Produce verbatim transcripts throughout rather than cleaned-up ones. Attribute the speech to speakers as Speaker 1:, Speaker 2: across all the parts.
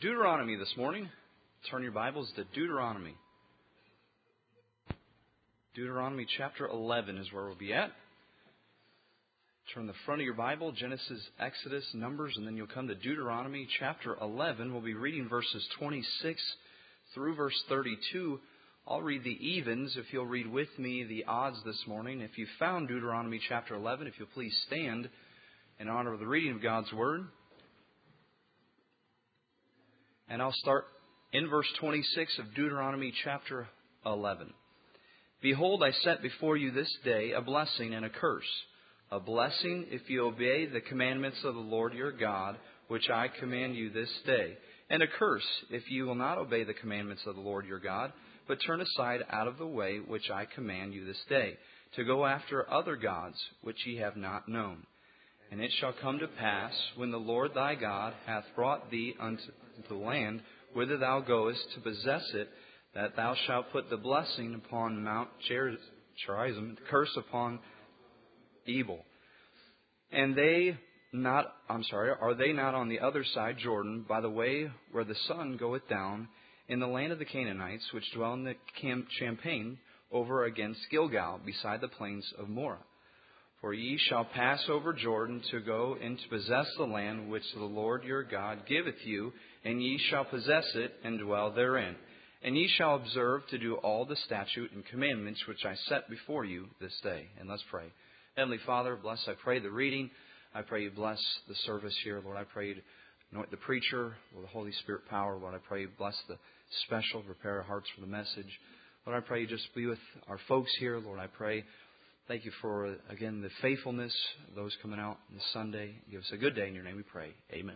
Speaker 1: Deuteronomy this morning. Turn your Bibles to Deuteronomy. Deuteronomy chapter eleven is where we'll be at. Turn the front of your Bible, Genesis, Exodus, Numbers, and then you'll come to Deuteronomy chapter eleven. We'll be reading verses twenty-six through verse thirty-two. I'll read the evens if you'll read with me the odds this morning. If you found Deuteronomy chapter eleven, if you'll please stand in honor of the reading of God's Word. And I'll start in verse twenty-six of Deuteronomy chapter eleven. Behold, I set before you this day a blessing and a curse. A blessing if you obey the commandments of the Lord your God, which I command you this day. And a curse if you will not obey the commandments of the Lord your God, but turn aside out of the way which I command you this day, to go after other gods which ye have not known. And it shall come to pass, when the Lord thy God hath brought thee unto the land whither thou goest to possess it, that thou shalt put the blessing upon Mount Gerizim, the curse upon Ebal. And they not, I'm sorry, are they not on the other side Jordan, by the way where the sun goeth down, in the land of the Canaanites, which dwell in the champaign, over against Gilgal, beside the plains of Moreh? For ye shall pass over Jordan to go and to possess the land which the Lord your God giveth you, and ye shall possess it and dwell therein. And ye shall observe to do all the statute and commandments which I set before you this day. And let's pray. Heavenly Father, bless, I pray, the reading. I pray you bless the service here. Lord, I pray you anoint the preacher with the Holy Spirit power. Lord, I pray you bless the special, prepare our hearts for the message. Lord, I pray you just be with our folks here. Lord, I pray, thank you for, again, the faithfulness of those coming out this Sunday. Give us a good day. In your name we pray. Amen.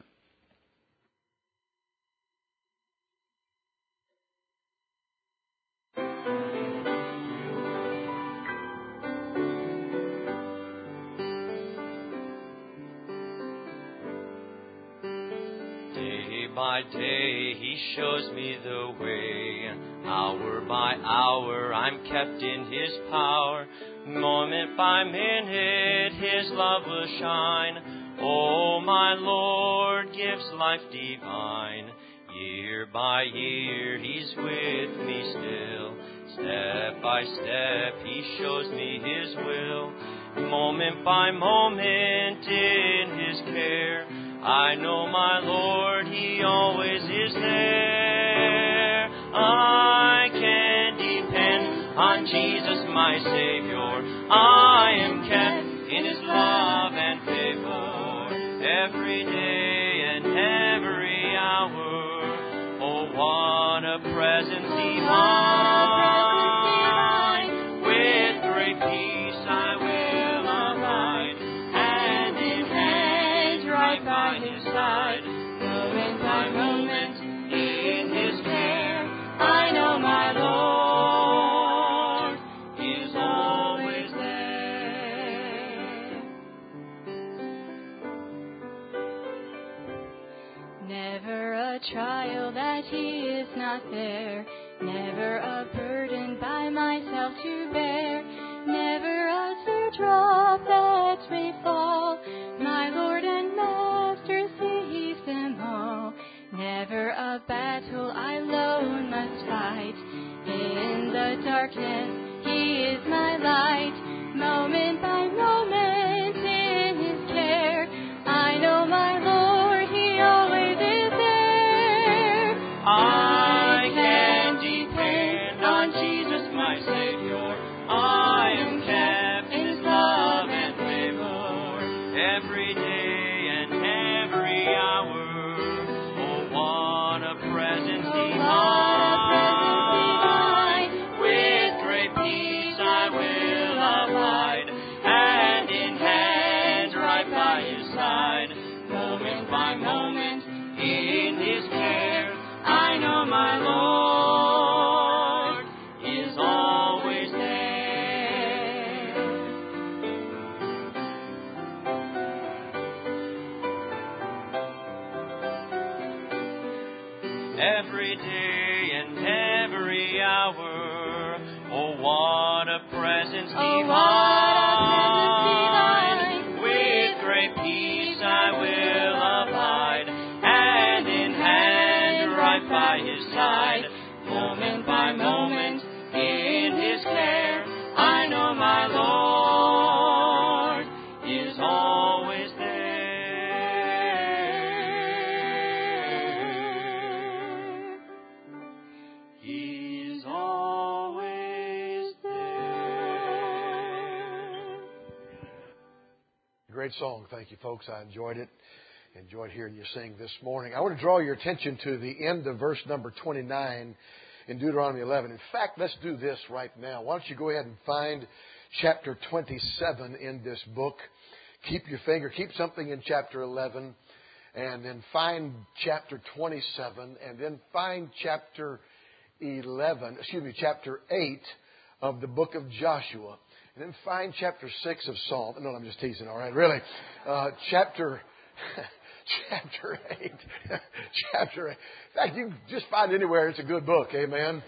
Speaker 2: By day he shows me the way, hour by hour I'm kept in his power, moment by minute his love will shine. Oh, my Lord gives life divine, year by year he's with me still, step by step he shows me his will, moment by moment in his care. I know my Lord, He always is there. I can depend on Jesus, my Savior. I am kept in His love and favor, every day and every hour. Oh, what a presence divine. With great peace I will abide, hand in hand right by His side, moment by moment in His care. I know my Lord is always there. Never a trial that He is not there, never a burden by myself to bear, never a teardrop that may fall. My Lord and Master sees them all. Never a battle I alone must fight. In the darkness He is my light. Moment by moment in His care. I know my Lord, He always is there. I can depend on Jesus, my Savior. I am kept in His love and favor, every day and every hour. Oh, what a presence divine. With great peace I will abide, hand in hand right by His side, moment by moment in His care. I know my Lord is always there. Every day and every hour, oh, what a presence
Speaker 3: Oh,
Speaker 2: divine.
Speaker 3: what a presence divine.
Speaker 2: With great peace I will abide, hand in hand
Speaker 3: great song. Thank you, folks. I enjoyed it. Enjoyed hearing you sing this morning. I want to draw your attention to the end of verse number twenty-nine in Deuteronomy eleven. In fact, let's do this right now. Why don't you go ahead and find chapter twenty-seven in this book. Keep your finger, keep something in chapter eleven, and then find chapter twenty-seven, and then find chapter eleven, excuse me, chapter eight of the book of Joshua. And then find chapter six of Psalm. No, I'm just teasing, all right, really. Uh, chapter, chapter eight. chapter eight. In fact, you can just find anywhere. It's a good book, amen.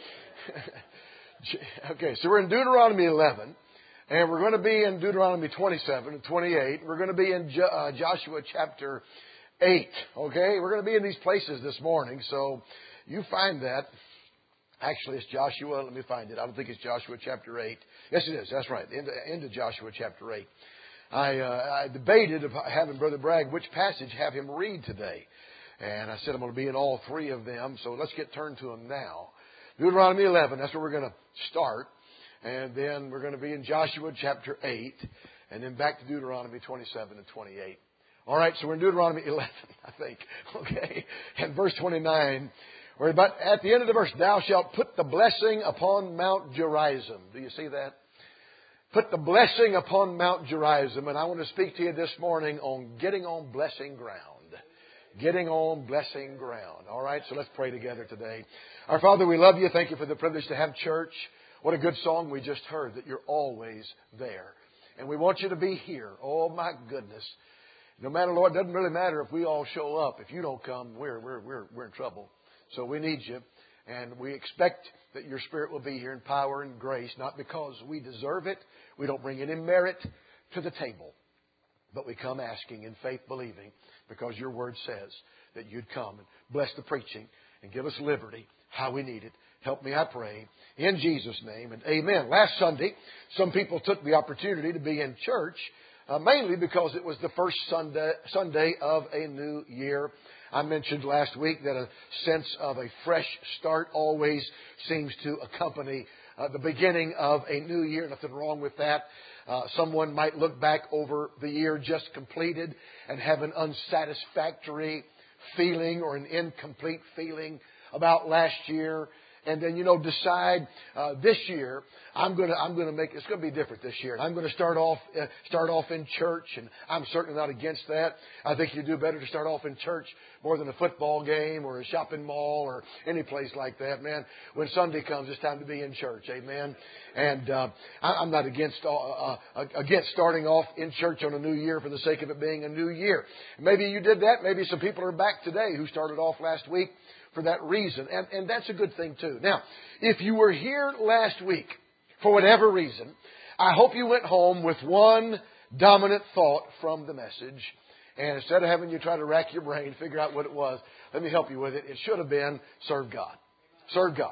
Speaker 3: Okay, so we're in Deuteronomy eleven. And we're going to be in Deuteronomy twenty-seven and twenty-eight. We're going to be in jo- uh, Joshua chapter eight. Okay, we're going to be in these places this morning. So you find that. Actually, it's Joshua. Let me find it. I don't think it's Joshua chapter eight. Yes, it is. That's right. Into, into Joshua chapter eight. I, uh, I debated of having Brother Bragg which passage have him read today. And I said I'm going to be in all three of them. So let's get turned to them now. Deuteronomy eleven. That's where we're going to start. And then we're going to be in Joshua chapter eight. And then back to Deuteronomy twenty-seven and twenty-eight. All right. So we're in Deuteronomy eleven, I think. Okay. And verse twenty-nine. We're about at the end of the verse. Thou shalt put the blessing upon Mount Gerizim. Do you see that? Put the blessing upon Mount Gerizim. And I want to speak to you this morning on getting on blessing ground. Getting on blessing ground. All right. So let's pray together today. Our Father, we love you. Thank you for the privilege to have church. What a good song we just heard, that you're always there. And we want you to be here. Oh, my goodness. No matter, Lord, it doesn't really matter if we all show up. If you don't come, we're, we're, we're, we're in trouble. So we need you. And we expect that your Spirit will be here in power and grace, not because we deserve it. We don't bring any merit to the table. But we come asking in faith, believing, because your word says that you'd come and bless the preaching and give us liberty, how we need it. Help me, I pray, in Jesus' name, and amen. Last Sunday, some people took the opportunity to be in church, uh, mainly because it was the first Sunday, Sunday of a new year. I mentioned last week that a sense of a fresh start always seems to accompany uh, the beginning of a new year. Nothing wrong with that. Uh, someone might look back over the year just completed and have an unsatisfactory feeling or an incomplete feeling about last year. And then, you know, decide uh, this year I'm going to I'm going to make it's going to be different this year. And I'm going to start off uh, start off in church, and I'm certainly not against that. I think you do better to start off in church more than a football game or a shopping mall or any place like that, man. When Sunday comes, it's time to be in church, amen. And uh, I, I'm not against uh, uh, against starting off in church on a new year for the sake of it being a new year. Maybe you did that. Maybe some people are back today who started off last week for that reason. And, and that's a good thing, too. Now, if you were here last week, for whatever reason, I hope you went home with one dominant thought from the message. And instead of having you try to rack your brain, figure out what it was, let me help you with it. It should have been, serve God. Serve God.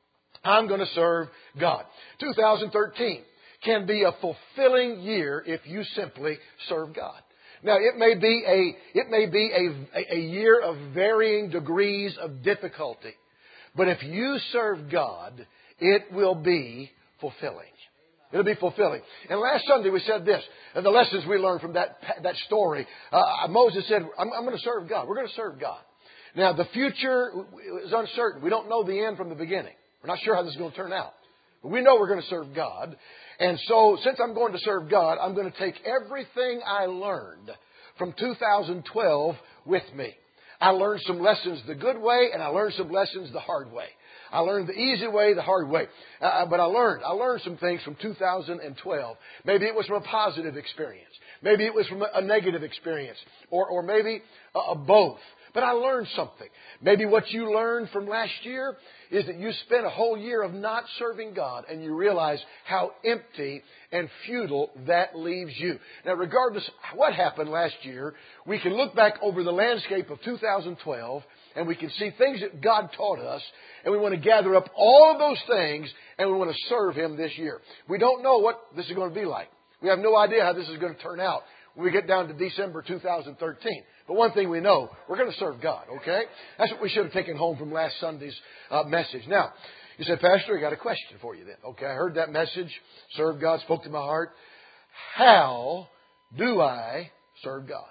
Speaker 3: I'm going to serve God. two thousand thirteen can be a fulfilling year if you simply serve God. Now, it may be a it may be a, a year of varying degrees of difficulty. But if you serve God, it will be fulfilling. It'll be fulfilling. And last Sunday we said this, and the lessons we learned from that that story. Uh, Moses said, I'm, I'm going to serve God. We're going to serve God. Now, the future is uncertain. We don't know the end from the beginning. We're not sure how this is going to turn out. But we know we're going to serve God. And so, since I'm going to serve God, I'm going to take everything I learned from two thousand twelve with me. I learned some lessons the good way, and I learned some lessons the hard way. I learned the easy way, the hard way. Uh, but I learned, I learned some things from two thousand twelve. Maybe it was from a positive experience. Maybe it was from a negative experience. Or, or maybe uh, both. But I learned something. Maybe what you learned from last year is that you spent a whole year of not serving God, and you realize how empty and futile that leaves you. Now, regardless of what happened last year, we can look back over the landscape of two thousand twelve, and we can see things that God taught us, and we want to gather up all of those things, and we want to serve Him this year. We don't know what this is going to be like. We have no idea how this is going to turn out when we get down to December two thousand thirteen. But one thing we know, we're going to serve God, okay? That's what we should have taken home from last Sunday's uh, message. Now, you said, Pastor, I got a question for you then. Okay, I heard that message. Serve God, spoke to my heart. How do I serve God.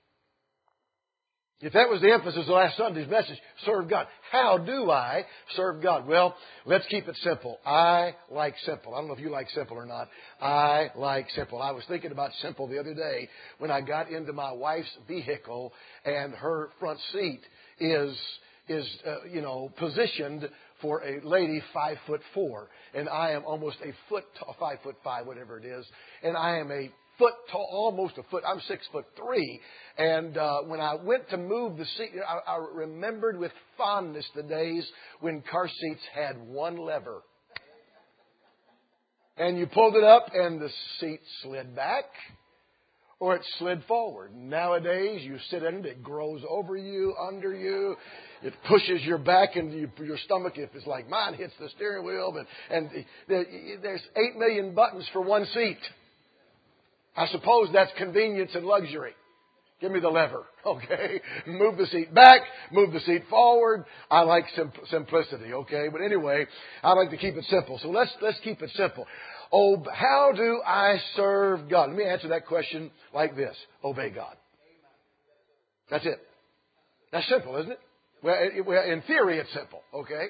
Speaker 3: If that was the emphasis of last Sunday's message, serve God. How do I serve God? Well, let's keep it simple. I like simple. I don't know if you like simple or not. I like simple. I was thinking about simple the other day when I got into my wife's vehicle and her front seat is, is uh, you know, positioned for a lady five foot four. And I am almost a foot, tall, five foot five, whatever it is. And I am a foot tall, almost a foot. I'm six foot three. And uh, when I went to move the seat, I, I remembered with fondness the days when car seats had one lever. And you pulled it up and the seat slid back or it slid forward. Nowadays, you sit in it, it grows over you, under you. It pushes your back and you, your stomach, if it's like mine, hits the steering wheel. But, and there, there's eight million buttons for one seat. I suppose that's convenience and luxury. Give me the lever, okay? Move the seat back, move the seat forward. I like sim- simplicity, okay? But anyway, I like to keep it simple. So let's let's keep it simple. Oh, how do I serve God? Let me answer that question like this. Obey God. That's it. That's simple, isn't it? Well, it, well, in theory, it's simple, okay?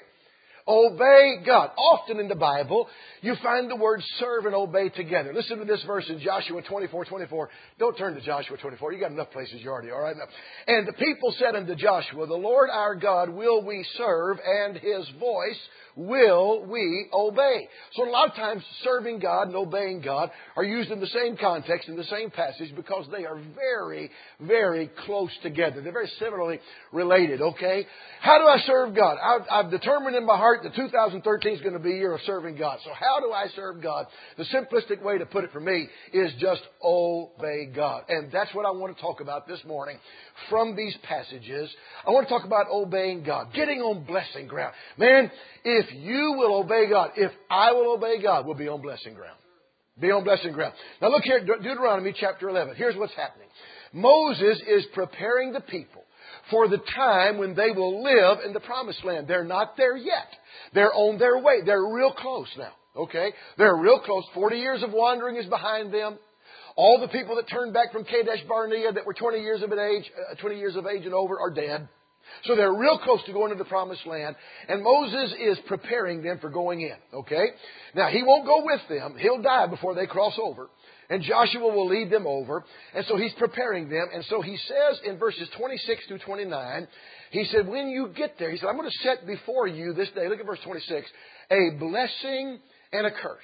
Speaker 3: Obey God. Often in the Bible, you find the words serve and obey together. Listen to this verse in Joshua twenty-four twenty-four. Don't turn to Joshua twenty-four. You got enough places you already are. Right? And the people said unto Joshua, the Lord our God will we serve, and His voice will we obey. So a lot of times serving God and obeying God are used in the same context, in the same passage, because they are very, very close together. They're very similarly related, okay? How do I serve God? I've, I've determined in my heart that two thousand thirteen is going to be a year of serving God. So how do I serve God? The simplistic way to put it for me is just obey God. And that's what I want to talk about this morning from these passages. I want to talk about obeying God, getting on blessing ground. Man, if you will obey God, if I will obey God, we'll be on blessing ground. Be on blessing ground. Now look here, De- Deuteronomy chapter eleven. Here's what's happening. Moses is preparing the people for the time when they will live in the promised land. They're not there yet. They're on their way. They're real close now. Okay? They're real close. Forty years of wandering is behind them. All the people that turned back from Kadesh Barnea that were twenty years of age, uh, twenty years of age and over are dead. So they're real close to going to the promised land. And Moses is preparing them for going in. Okay? Now, he won't go with them. He'll die before they cross over. And Joshua will lead them over. And so he's preparing them. And so he says in verses twenty-six through twenty-nine, he said, when you get there, he said, I'm going to set before you this day, look at verse twenty-six, a blessing and a curse.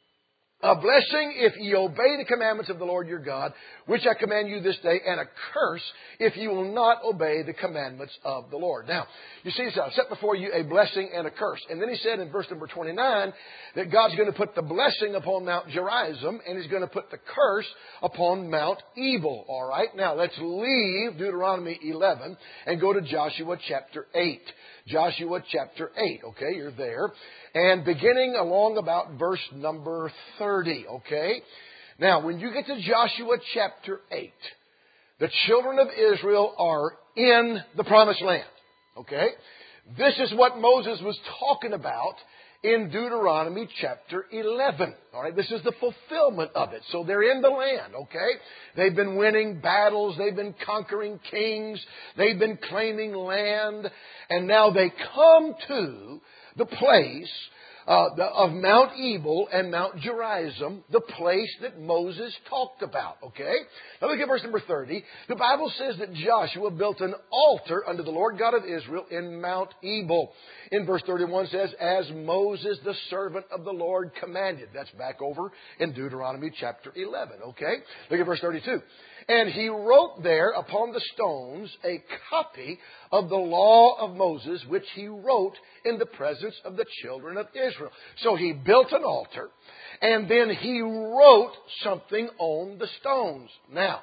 Speaker 3: A blessing if ye obey the commandments of the Lord your God, which I command you this day, and a curse if you will not obey the commandments of the Lord. Now, you see this, I've set before you a blessing and a curse. And then he said in verse number twenty-nine that God's going to put the blessing upon Mount Gerizim, and He's going to put the curse upon Mount Ebal. All right, now let's leave Deuteronomy eleven and go to Joshua chapter eight. Joshua chapter eight, okay, you're there. And beginning along about verse number thirty, okay? Now, when you get to Joshua chapter eight, the children of Israel are in the promised land, okay? This is what Moses was talking about in Deuteronomy chapter eleven. All right, this is the fulfillment of it. So they're in the land, okay? They've been winning battles. They've been conquering kings. They've been claiming land. And now they come to the place uh, the, of Mount Ebal and Mount Gerizim, the place that Moses talked about, okay? Now look at verse number thirty. The Bible says that Joshua built an altar unto the Lord God of Israel in Mount Ebal. In verse thirty-one says, as Moses, the servant of the Lord, commanded. That's back over in Deuteronomy chapter eleven, okay? Look at verse thirty-two. And he wrote there upon the stones a copy of the law of Moses, which he wrote in the presence of the children of Israel. So he built an altar, and then he wrote something on the stones. Now,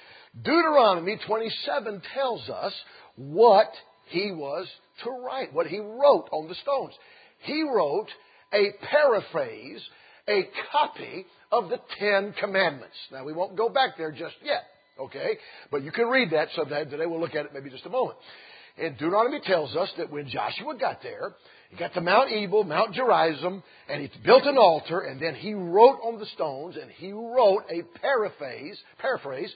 Speaker 3: Deuteronomy twenty-seven tells us what he was to write, what he wrote on the stones. He wrote a paraphrase, a copy of the Ten Commandments. Now, we won't go back there just yet, okay? But you can read that sometime today. We'll look at it maybe just a moment. And Deuteronomy tells us that when Joshua got there, he got to Mount Ebal, Mount Gerizim, and he built an altar, and then he wrote on the stones, and he wrote a paraphrase, paraphrase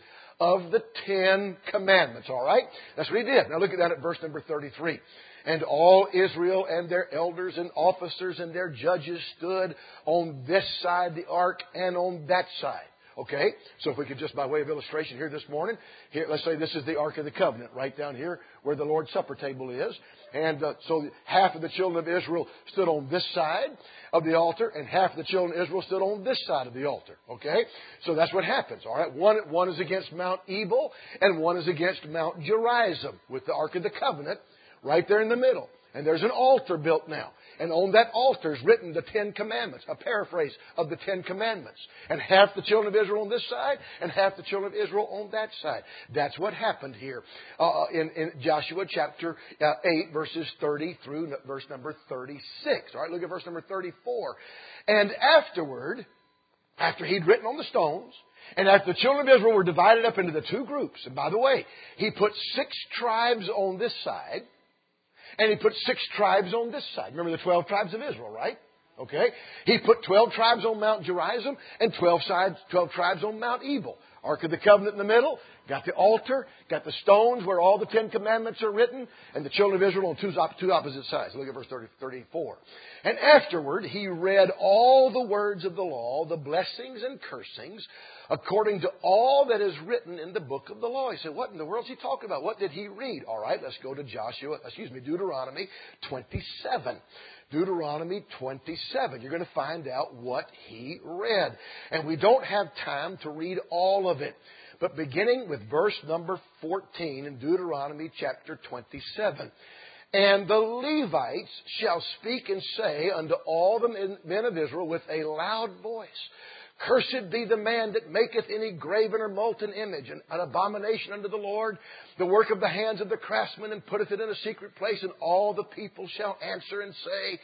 Speaker 3: of the Ten Commandments. All right? That's what he did. Now look at that at verse number thirty-three. And all Israel and their elders and officers and their judges stood on this side the ark and on that side. Okay? So if we could just by way of illustration here this morning, here, let's say this is the Ark of the Covenant right down here where the Lord's Supper table is. And uh, so half of the children of Israel stood on this side of the altar and half of the children of Israel stood on this side of the altar. Okay? So that's what happens. All right? One, one is against Mount Ebal and one is against Mount Gerizim with the Ark of the Covenant right there in the middle. And there's an altar built now. And on that altar is written the Ten Commandments, a paraphrase of the Ten Commandments. And half the children of Israel on this side and half the children of Israel on that side. That's what happened here uh, in, in Joshua chapter uh, eight, verses thirty through verse number thirty-six. All right, look at verse number thirty-four. And afterward, after he'd written on the stones, and after the children of Israel were divided up into the two groups, and by the way, he put six tribes on this side, and he put six tribes on this side. Remember the twelve tribes of Israel, right? Okay. He put twelve tribes on Mount Gerizim and twelve sides, twelve tribes on Mount Ebal. Ark of the Covenant in the middle. Got the altar. Got the stones where all the Ten Commandments are written. And the children of Israel on two, two opposite sides. Look at verse thirty, thirty-four. And afterward he read all the words of the law, the blessings and cursings, according to all that is written in the book of the law. He said, what in the world is he talking about? What did he read? All right, let's go to Joshua, excuse me, Deuteronomy twenty-seven. Deuteronomy twenty-seven. You're going to find out what he read. And we don't have time to read all of it. But beginning with verse number fourteen in Deuteronomy chapter twenty-seven. And the Levites shall speak and say unto all the men of Israel with a loud voice, Cursed be the man that maketh any graven or molten image, an, an abomination unto the Lord, the work of the hands of the craftsman, and putteth it in a secret place, and all the people shall answer and say,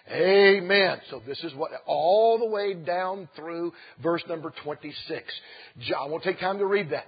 Speaker 3: Amen. So this is what, all the way down through verse number twenty-six. I won't take time to read that.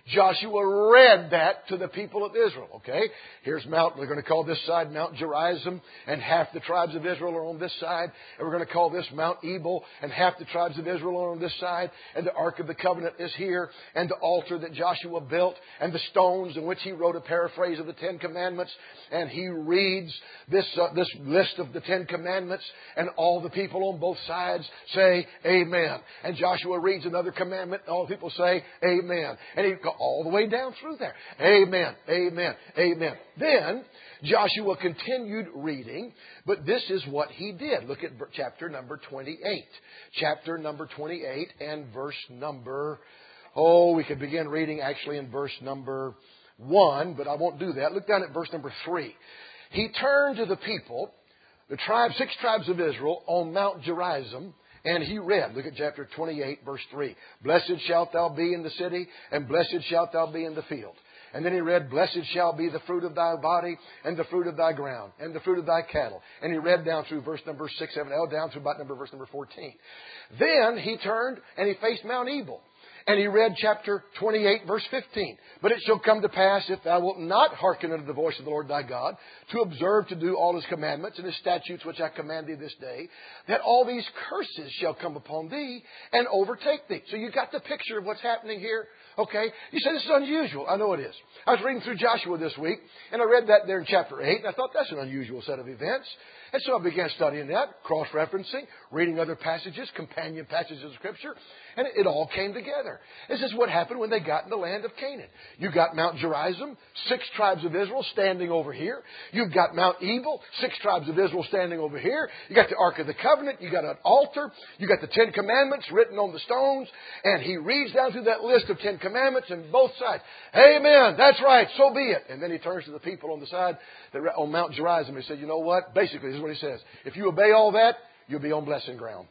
Speaker 3: Joshua read that to the people of Israel. Okay? Here's Mount, we're going to call this side Mount Gerizim, and half the tribes of Israel are on this side. And we're going to call this Mount Ebal, and half the tribes of Israel are on this side. And the Ark of the Covenant is here, and the altar that Joshua built, and the stones in which he wrote a paraphrase of the Ten Commandments. And he reads this, uh, this list of the Ten Commandments, and all the people on both sides say, Amen. And Joshua reads another commandment, and all the people say, Amen. And he all the way down through there. Amen. Amen. Amen. Then Joshua continued reading, but this is what he did. Look at chapter number twenty-eight. Chapter number twenty-eight and verse number, oh, we could begin reading actually in verse number one, but I won't do that. Look down at verse number three. He turned to the people, the tribes, six tribes of Israel on Mount Gerizim, and he read, look at chapter twenty-eight, verse three. Blessed shalt thou be in the city, and blessed shalt thou be in the field. And then he read, Blessed shall be the fruit of thy body, and the fruit of thy ground, and the fruit of thy cattle. And he read down through verse number six, seven, down through about number verse number fourteen. Then he turned and he faced Mount Ebal. And he read chapter twenty-eight, verse fifteen. But it shall come to pass, if thou wilt not hearken unto the voice of the Lord thy God, to observe to do all his commandments and his statutes which I command thee this day, that all these curses shall come upon thee and overtake thee. So you got the picture of what's happening here. Okay? You say this is unusual. I know it is. I was reading through Joshua this week, and I read that there in chapter eight, and I thought that's an unusual set of events. And so I began studying that, cross-referencing, reading other passages, companion passages of Scripture, and it all came together. This is what happened when they got in the land of Canaan. You got Mount Gerizim, six tribes of Israel standing over here. You've got Mount Ebal, six tribes of Israel standing over here. You got the Ark of the Covenant. You got an altar. You got the Ten Commandments written on the stones. And he reads down through that list of Ten Commandments and both sides. Amen. That's right. So be it. And then he turns to the people on the side that on Mount Gerizim. He said, you know what? Basically, this is what he says. If you obey all that, you'll be on blessing ground.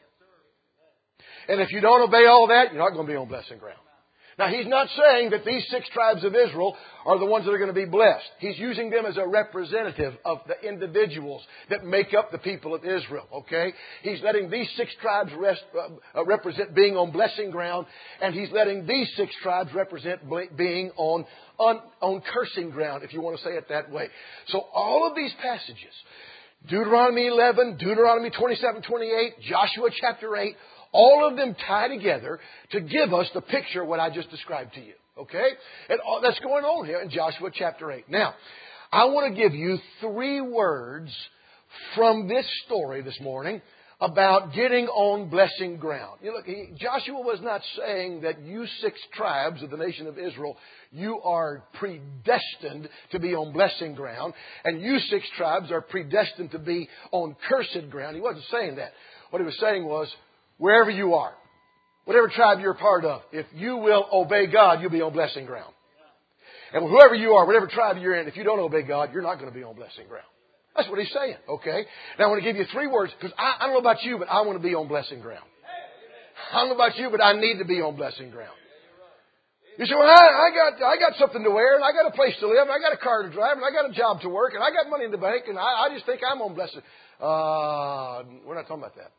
Speaker 3: And if you don't obey all that, you're not going to be on blessing ground. Now, he's not saying that these six tribes of Israel are the ones that are going to be blessed. He's using them as a representative of the individuals that make up the people of Israel. Okay? He's letting these six tribes rest, uh, represent being on blessing ground, and he's letting these six tribes represent being on, on, on cursing ground, if you want to say it that way. So all of these passages, Deuteronomy eleven, Deuteronomy twenty-seven, twenty-eight, Joshua chapter eight, all of them tie together to give us the picture of what I just described to you. Okay? And all that's going on here in Joshua chapter eight. Now, I want to give you three words from this story this morning about getting on blessing ground. You look, he, Joshua was not saying that you six tribes of the nation of Israel, you are predestined to be on blessing ground, and you six tribes are predestined to be on cursed ground. He wasn't saying that. What he was saying was, wherever you are, whatever tribe you're a part of, if you will obey God, you'll be on blessing ground. And whoever you are, whatever tribe you're in, if you don't obey God, you're not going to be on blessing ground. That's what he's saying, okay? Now I want to give you three words, because I, I don't know about you, but I want to be on blessing ground. I don't know about you, but I need to be on blessing ground. You say, well, I, I got I got something to wear, and I got a place to live, and I got a car to drive, and I got a job to work, and I got money in the bank, and I, I just think I'm on blessing. Uh, we're not talking about that.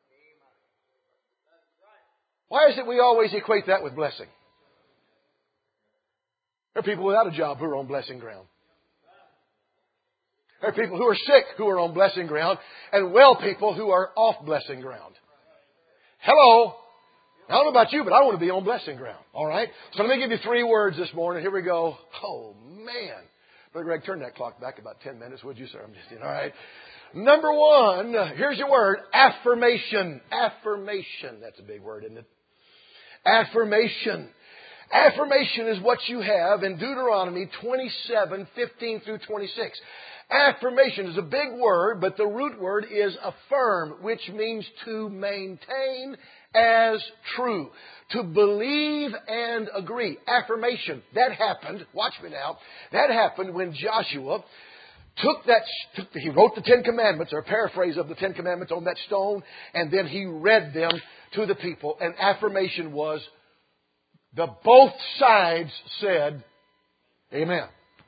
Speaker 3: Why is it we always equate that with blessing? There are people without a job who are on blessing ground. There are people who are sick who are on blessing ground, and well people who are off blessing ground. Hello. I don't know about you, but I want to be on blessing ground. All right? So let me give you three words this morning. Here we go. Oh, man. Brother Greg, turn that clock back about ten minutes, would you, sir? I'm just kidding. All right. Number one, here's your word, affirmation. Affirmation. That's a big word, isn't it? Affirmation. Affirmation is what you have in Deuteronomy twenty-seven, fifteen through twenty-six. Affirmation is a big word, but the root word is affirm, which means to maintain as true. To believe and agree. Affirmation. That happened, watch me now, that happened when Joshua took that, took, he wrote the Ten Commandments, or a paraphrase of the Ten Commandments on that stone, and then he read them to the people. And affirmation was, the both sides said, Amen.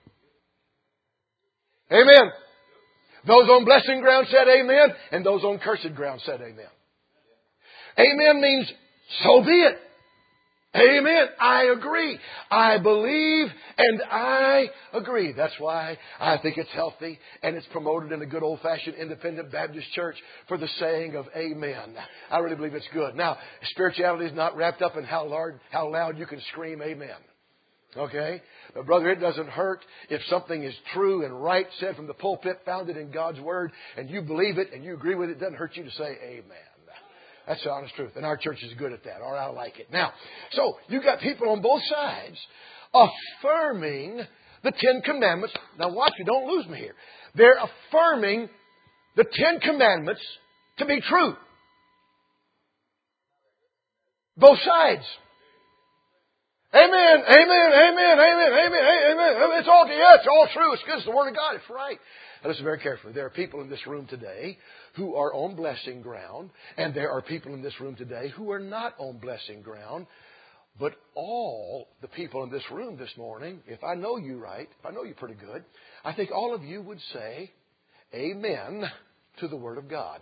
Speaker 3: Amen. Those on blessing ground said amen, and those on cursed ground said amen. Amen means, so be it. Amen. I agree. I believe and I agree. That's why I think it's healthy and it's promoted in a good old-fashioned independent Baptist church for the saying of amen. I really believe it's good. Now, spirituality is not wrapped up in how loud, how loud you can scream amen. Okay? But brother, it doesn't hurt if something is true and right, said from the pulpit, founded in God's Word, and you believe it and you agree with it. It doesn't hurt you to say amen. That's the honest truth. And our church is good at that. All right, I like it. Now, so you've got people on both sides affirming the Ten Commandments. Now watch me, don't lose me here. They're affirming the Ten Commandments to be true. Both sides. Amen, amen, amen, amen, amen, amen. It's all, yeah, it's all true. It's good. It's the Word of God. It's right. Now listen very carefully. There are people in this room today who are on blessing ground, and there are people in this room today who are not on blessing ground. But all the people in this room this morning, if I know you right, if I know you pretty good, I think all of you would say amen to the Word of God.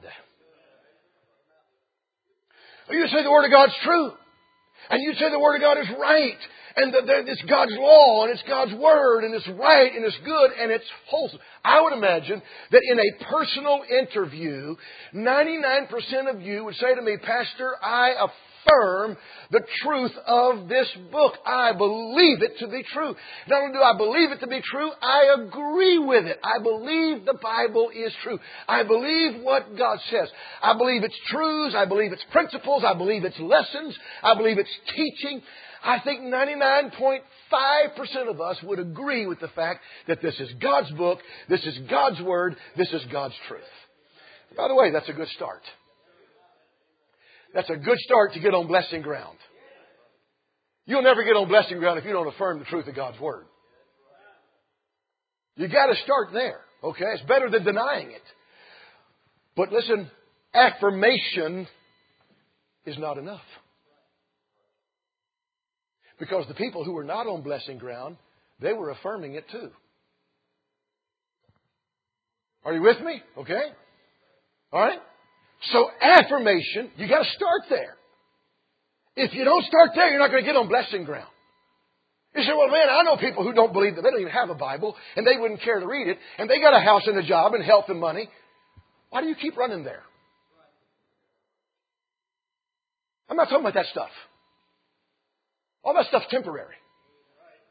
Speaker 3: You say the Word of God's true. And you say the Word of God is right. And that it's God's law and it's God's Word and it's right and it's good and it's wholesome. I would imagine that in a personal interview, ninety-nine percent of you would say to me, Pastor, I affirm the truth of this book. I believe it to be true. Not only do I believe it to be true, I agree with it. I believe the Bible is true. I believe what God says. I believe its truths. I believe its principles. I believe its lessons. I believe its teaching. I think ninety-nine point five percent of us would agree with the fact that this is God's book, this is God's Word, this is God's truth. By the way, that's a good start. That's a good start to get on blessing ground. You'll never get on blessing ground if you don't affirm the truth of God's Word. You got to start there, okay? It's better than denying it. But listen, affirmation is not enough. Because the people who were not on blessing ground, they were affirming it too. Are you with me? Okay? All right? So affirmation, you got to start there. If you don't start there, you're not going to get on blessing ground. You say, well, man, I know people who don't believe that they don't even have a Bible and they wouldn't care to read it and they got a house and a job and health and money. Why do you keep running there? I'm not talking about that stuff. All that stuff's temporary.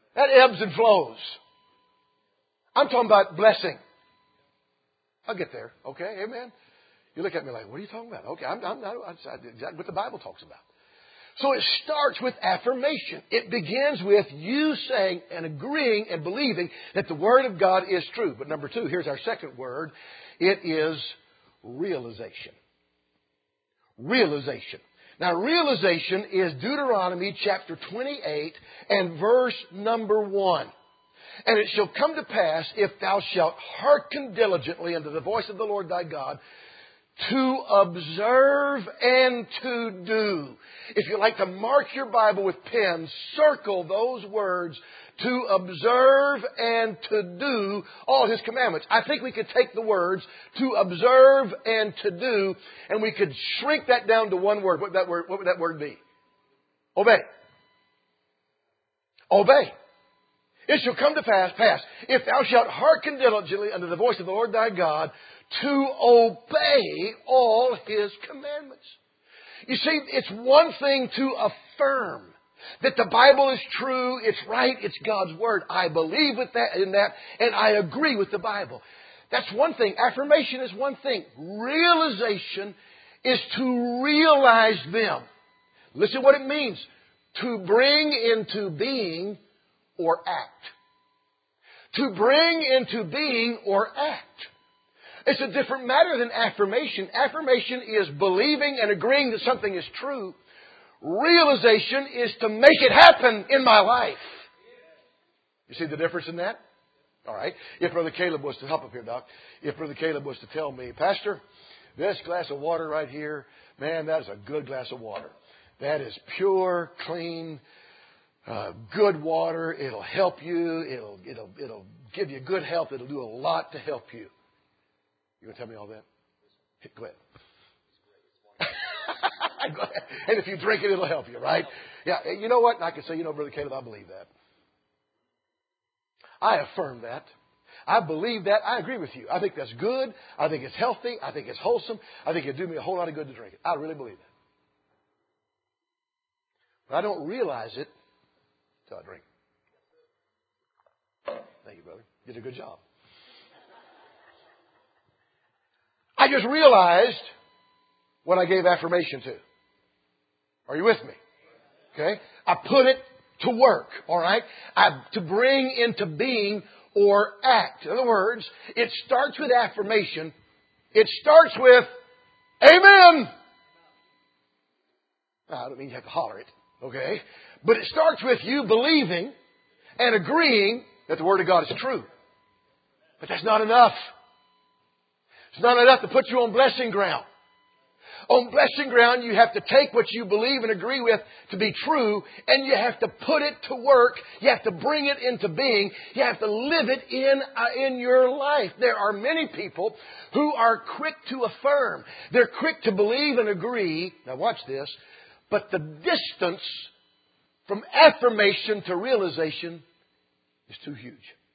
Speaker 3: That ebbs and flows. I'm talking about blessing. I'll get there. Okay, amen. You look at me like, what are you talking about? Okay, I'm, I'm not. That's exactly what the Bible talks about. So it starts with affirmation. It begins with you saying and agreeing and believing that the Word of God is true. But number two, here's our second word. It is realization. Realization. Now, realization is Deuteronomy chapter twenty-eight and verse number one. And it shall come to pass, if thou shalt hearken diligently unto the voice of the Lord thy God, to observe and to do. If you like to mark your Bible with pens, circle those words, to observe and to do all His commandments. I think we could take the words, to observe and to do, and we could shrink that down to one word. What would that word, what would that word be? Obey. Obey. It shall come to pass, pass, if thou shalt hearken diligently unto the voice of the Lord thy God, to obey all His commandments. You see, it's one thing to affirm that the Bible is true, it's right, it's God's Word. I believe with that, in that, and I agree with the Bible. That's one thing. Affirmation is one thing. Realization is to realize them. Listen what it means. To bring into being or act. To bring into being or act. It's a different matter than affirmation. Affirmation is believing and agreeing that something is true. Realization is to make it happen in my life. You see the difference in that? All right. If Brother Caleb was to help up here, Doc. If Brother Caleb was to tell me, Pastor, this glass of water right here, man, that is a good glass of water. That is pure, clean, uh, good water. It'll help you. It'll, it'll, it'll give you good health. It'll do a lot to help you. You want to tell me all that? Go ahead. Go ahead. And if you drink it, it'll help you, right? Yeah. You know what? And I can say, you know, Brother Caleb, I believe that. I affirm that. I believe that. I agree with you. I think that's good. I think it's healthy. I think it's wholesome. I think it'd do me a whole lot of good to drink it. I really believe that. But I don't realize it until I drink it. Thank you, brother. You did a good job. I just realized what I gave affirmation to. Are you with me? Okay? I put it to work, all right? I, to bring into being or act. In other words, it starts with affirmation. It starts with Amen. Now, I don't mean you have to holler it, okay? But it starts with you believing and agreeing that the Word of God is true. But that's not enough. It's not enough to put you on blessing ground. On blessing ground, you have to take what you believe and agree with to be true, and you have to put it to work. You have to bring it into being. You have to live it in, uh, in your life. There are many people who are quick to affirm. They're quick to believe and agree. Now watch this. But the distance from affirmation to realization is too huge.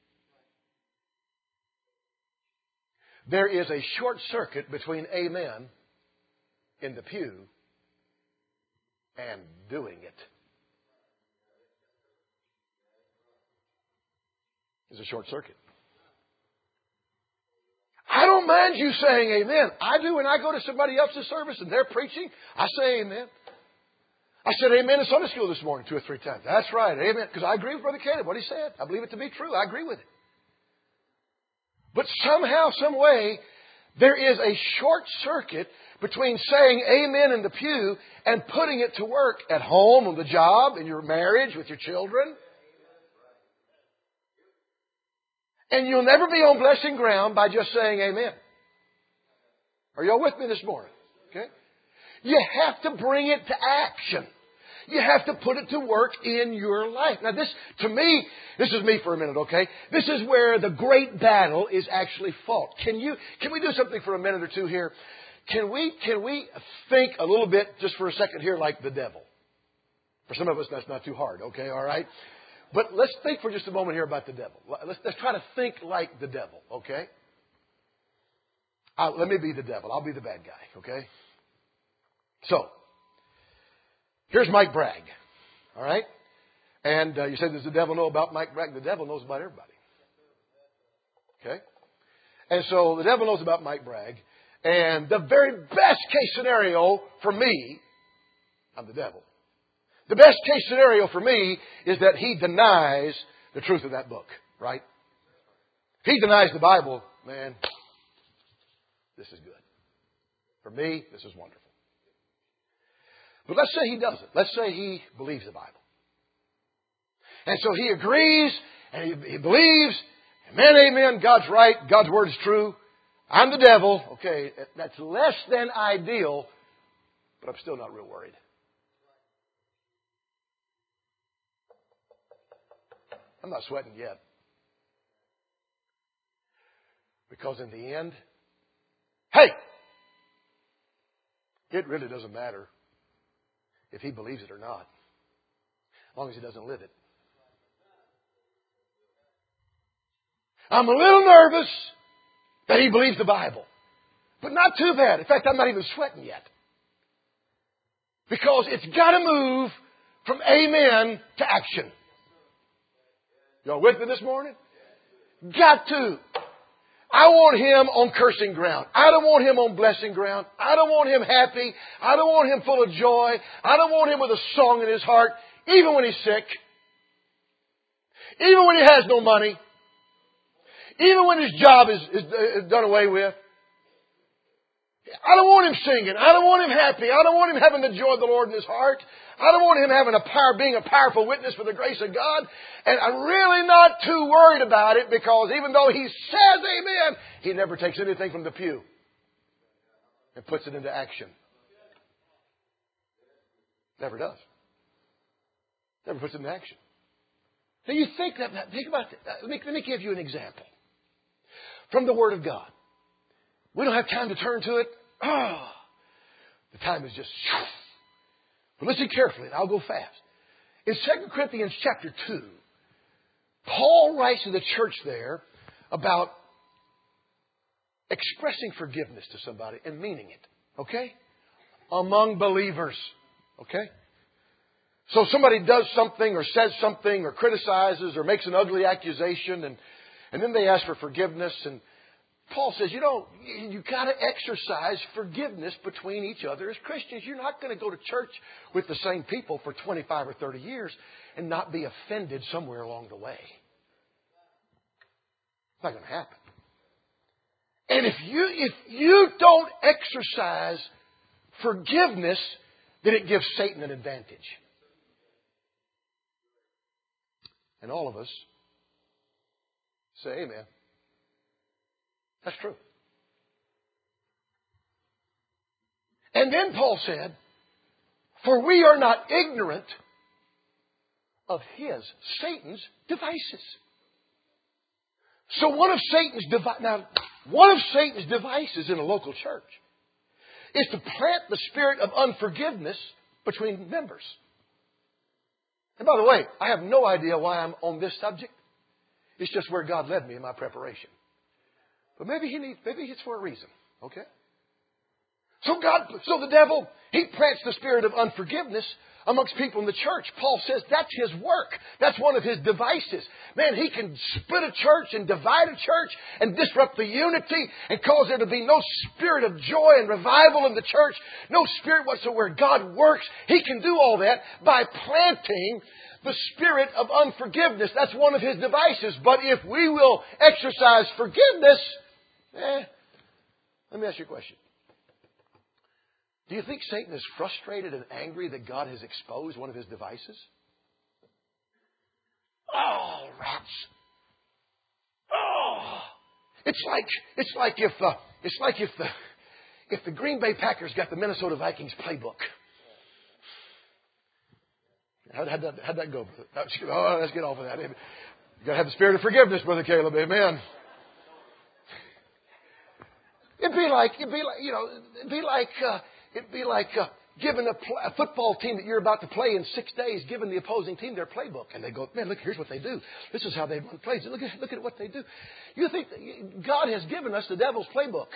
Speaker 3: There is a short circuit between amen in the pew and doing it. There's a short circuit. I don't mind you saying amen. I do when I go to somebody else's service and they're preaching. I say amen. I said amen in Sunday school this morning two or three times. That's right, amen. Because I agree with Brother Caleb, what he said. I believe it to be true. I agree with it. But somehow, some way, there is a short circuit between saying amen in the pew and putting it to work at home, on the job, in your marriage, with your children. And you'll never be on blessing ground by just saying amen. Are y'all with me this morning? Okay? You have to bring it to action. You have to put it to work in your life. Now this, to me, this is me for a minute, okay? This is where the great battle is actually fought. Can you, can we do something for a minute or two here? Can we, can we think a little bit, just for a second here, like the devil? For some of us, that's not too hard, okay? All right? But let's think for just a moment here about the devil. Let's, let's try to think like the devil, okay? I'll, let me be the devil. I'll be the bad guy, okay? So, here's Mike Bragg, all right? And uh, you say, does the devil know about Mike Bragg? The devil knows about everybody. Okay? And so the devil knows about Mike Bragg. And the very best case scenario for me, I'm the devil. The best case scenario for me is that he denies the truth of that book. Right? If he denies the Bible, man, this is good. For me, this is wonderful. But let's say he doesn't. Let's say he believes the Bible. And so he agrees and he, he believes. Amen, amen. God's right. God's word is true. I'm the devil. Okay, that's less than ideal, but I'm still not real worried. I'm not sweating yet. Because in the end, hey, it really doesn't matter if he believes it or not, as long as he doesn't live it. I'm a little nervous that he believes the Bible, but not too bad. In fact, I'm not even sweating yet. Because it's got to move from amen to action. Y'all with me this morning? Got to. I want him on cursing ground. I don't want him on blessing ground. I don't want him happy. I don't want him full of joy. I don't want him with a song in his heart, even when he's sick. Even when he has no money. Even when his job is, is, is done away with. I don't want him singing. I don't want him happy. I don't want him having the joy of the Lord in his heart. I don't want him having a power, being a powerful witness for the grace of God. And I'm really not too worried about it, because even though he says amen, he never takes anything from the pew and puts it into action. Never does. Never puts it into action. Now you think that, think about that. Let me, let me give you an example from the Word of God. We don't have time to turn to it. Oh, the time is just... But listen carefully, and I'll go fast. In Second Corinthians chapter two, Paul writes to the church there about expressing forgiveness to somebody and meaning it. Okay? Among believers. Okay? So somebody does something or says something or criticizes or makes an ugly accusation, and, and then they ask for forgiveness, and Paul says, you know, you got to exercise forgiveness between each other as Christians. You're not going to go to church with the same people for twenty-five or thirty years and not be offended somewhere along the way. It's not going to happen. And if you, if you don't exercise forgiveness, then it gives Satan an advantage. And all of us say amen. That's true. And then Paul said, for we are not ignorant of his, Satan's, devices. So one of Satan's devi- now one of Satan's devices in a local church is to plant the spirit of unforgiveness between members. And by the way, I have no idea why I'm on this subject. It's just where God led me in my preparation. But maybe he needs, maybe it's for a reason. Okay? So God, so the devil, he plants the spirit of unforgiveness amongst people in the church. Paul says that's his work. That's one of his devices. Man, he can split a church and divide a church and disrupt the unity and cause there to be no spirit of joy and revival in the church. No spirit whatsoever. God works. He can do all that by planting the spirit of unforgiveness. That's one of his devices. But if we will exercise forgiveness, eh, let me ask you a question. Do you think Satan is frustrated and angry that God has exposed one of his devices? Oh, rats! Oh, it's like it's like if uh, it's like if the if the Green Bay Packers got the Minnesota Vikings playbook. How'd, how'd, that, how'd that go? Oh, let's get off of that. You got to have the spirit of forgiveness, Brother Caleb. Amen. It'd be like it'd be like you know it'd be like. Uh, It'd be like uh, giving a, pl- a football team that you're about to play in six days, giving the opposing team their playbook. And they go, man, look, here's what they do. This is how they run plays. Look at, look at what they do. You think that God has given us the devil's playbook.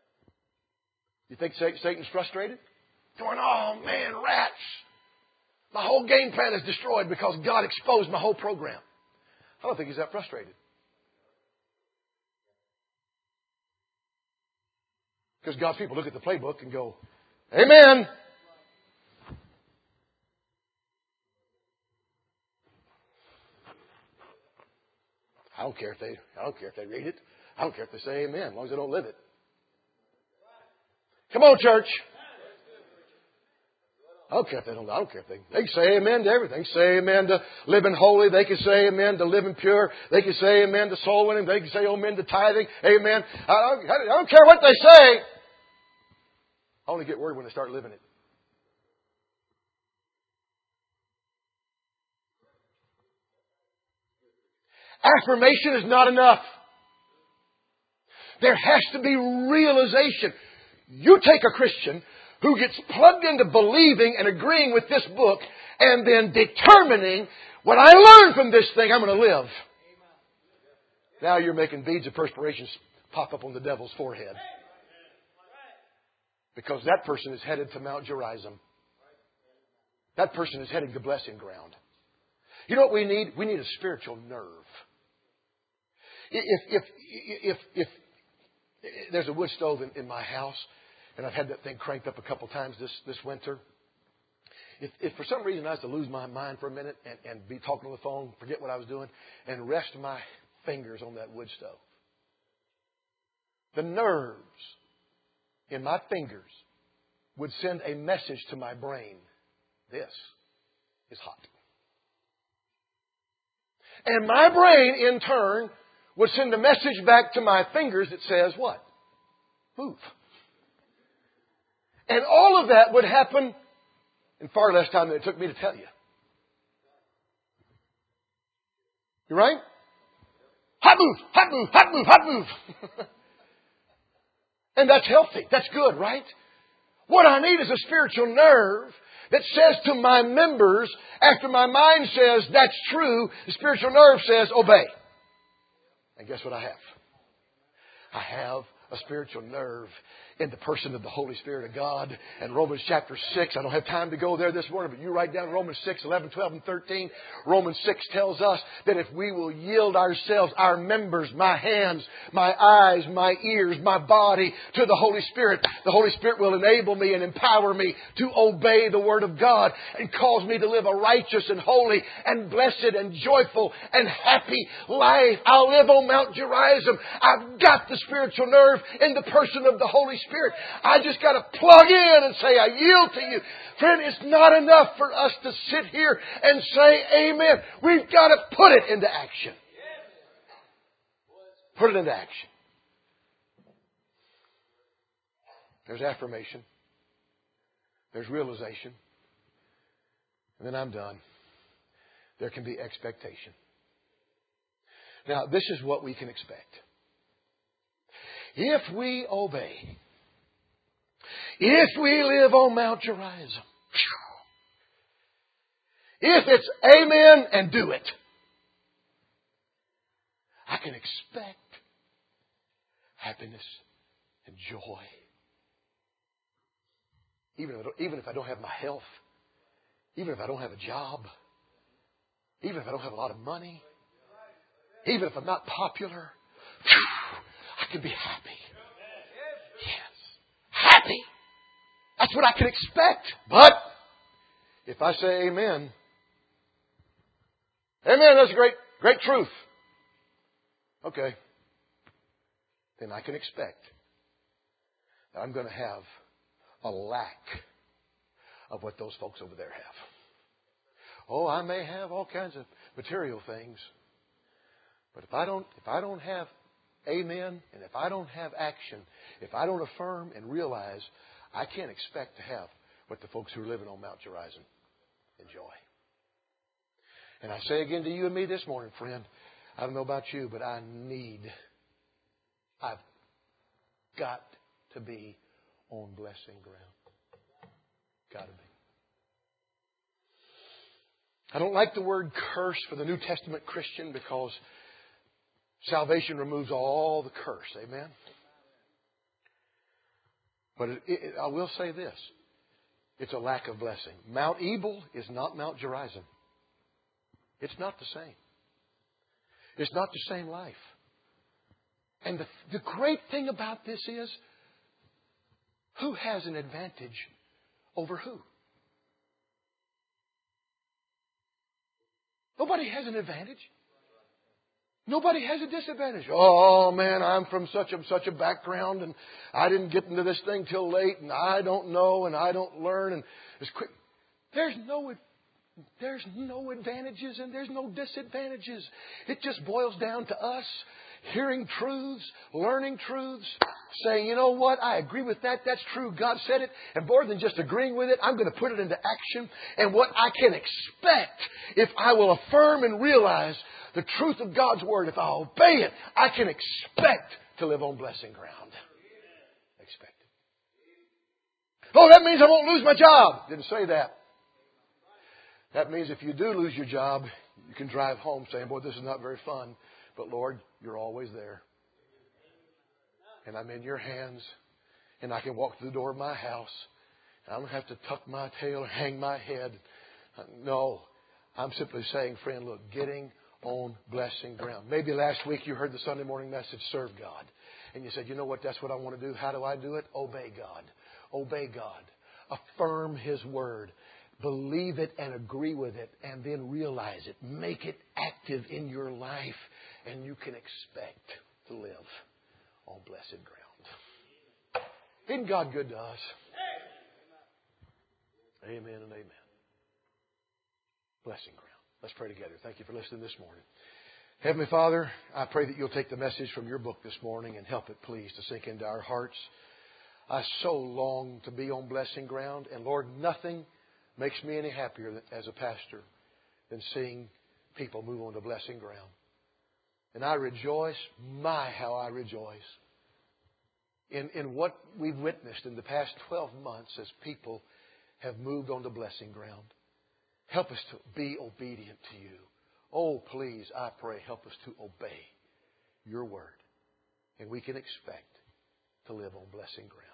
Speaker 3: You think Satan's frustrated? Going, oh, man, rats. My whole game plan is destroyed because God exposed my whole program. I don't think he's that frustrated. Because God's people look at the playbook and go, Amen. I don't care if they I don't care if they read it. I don't care if they say amen, as long as they don't live it. Come on, church. I don't care if they don't. I don't care if they. They can say amen to everything. They can say amen to living holy. They can say amen to living pure. They can say amen to soul winning. They can say amen to tithing. Amen. I don't, I don't care what they say. I only get worried when they start living it. Affirmation is not enough. There has to be realization. You take a Christian who gets plugged into believing and agreeing with this book and then determining what I learned from this thing, I'm going to live. Now you're making beads of perspiration pop up on the devil's forehead. Because that person is headed to Mount Gerizim. That person is heading to blessing ground. You know what we need? We need a spiritual nerve. If, if, if, if, if there's a wood stove in, in my house, and I've had that thing cranked up a couple times this, this winter. If, if for some reason I was to lose my mind for a minute and, and be talking on the phone, forget what I was doing, and rest my fingers on that wood stove, the nerves in my fingers would send a message to my brain. This is hot. And my brain, in turn, would send a message back to my fingers that says what? Move. And all of that would happen in far less time than it took me to tell you. You right? Hot move, hot move, hot move, hot move. And that's healthy. That's good, right? What I need is a spiritual nerve that says to my members, after my mind says that's true, the spiritual nerve says obey. And guess what I have? I have a spiritual nerve in the person of the Holy Spirit of God. And Romans chapter six, I don't have time to go there this morning, but you write down Romans six, eleven, twelve, and thirteen. Romans six tells us that if we will yield ourselves, our members, my hands, my eyes, my ears, my body to the Holy Spirit, the Holy Spirit will enable me and empower me to obey the Word of God and cause me to live a righteous and holy and blessed and joyful and happy life. I'll live on Mount Gerizim. I've got the spiritual nerve in the person of the Holy Spirit. I just got to plug in and say, I yield to you. Friend, it's not enough for us to sit here and say amen. We've got to put it into action. Put it into action. There's affirmation. There's realization. And then I'm done. There can be expectation. Now, this is what we can expect. If we obey, if we live on Mount Gerizim, if it's amen and do it, I can expect happiness and joy. Even if I don't, even if I don't have my health, even if I don't have a job, even if I don't have a lot of money, even if I'm not popular, I can be happy. Yes. Happy. That's what I can expect. But if I say amen, amen, that's a great, great truth. Okay. Then I can expect that I'm going to have a lack of what those folks over there have. Oh, I may have all kinds of material things. But if I don't, if I don't have amen, and if I don't have action, if I don't affirm and realize, I can't expect to have what the folks who are living on Mount Gerizim enjoy. And I say again to you and me this morning, friend, I don't know about you, but I need, I've got to be on blessing ground. Got to be. I don't like the word curse for the New Testament Christian because salvation removes all the curse. Amen? But it, it, I will say this. It's a lack of blessing. Mount Ebal is not Mount Gerizim. It's not the same. It's not the same life. And the, the great thing about this is, who has an advantage over who? Nobody has an advantage. Nobody has a disadvantage. Oh man, I'm from such a such a background, and I didn't get into this thing till late, and I don't know, and I don't learn, and it's quick. There's no there's no advantages and there's no disadvantages. It just boils down to us hearing truths, learning truths, saying, you know what, I agree with that. That's true. God said it. And more than just agreeing with it, I'm going to put it into action. And what I can expect if I will affirm and realize the truth of God's Word, if I obey it, I can expect to live on blessing ground. Expect it. Oh, that means I won't lose my job. Didn't say that. That means if you do lose your job, you can drive home saying, boy, this is not very fun. But Lord, you're always there. And I'm in your hands. And I can walk through the door of my house. I don't have to tuck my tail or hang my head. No. I'm simply saying, friend, look, getting on blessing ground. Maybe last week you heard the Sunday morning message, serve God. And you said, you know what, that's what I want to do. How do I do it? Obey God. Obey God. Affirm His Word. Believe it and agree with it, and then realize it. Make it active in your life, and you can expect to live on blessed ground. Isn't God good to us? Amen and amen. Blessing ground. Let's pray together. Thank you for listening this morning. Heavenly Father, I pray that you'll take the message from your book this morning and help it, please, to sink into our hearts. I so long to be on blessing ground, and Lord, nothing makes me any happier as a pastor than seeing people move on to blessing ground. And I rejoice, my how I rejoice, in, in what we've witnessed in the past twelve months as people have moved on to blessing ground. Help us to be obedient to you. Oh, please, I pray, help us to obey your word. And we can expect to live on blessing ground.